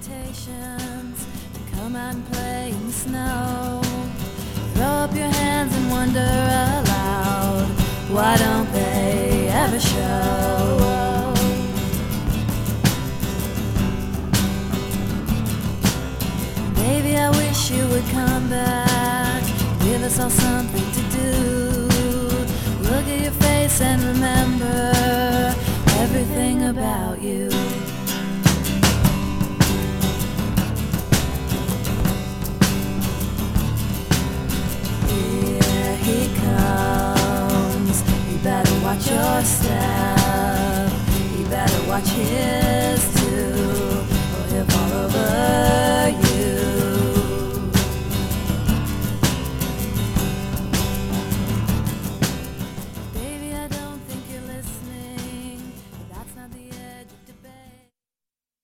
invitations to come out and play in the snow. Throw up your hands and wonder aloud, why don't they ever show? Baby, I wish you would come back, give us all something to do. Look at your face and remember everything about you.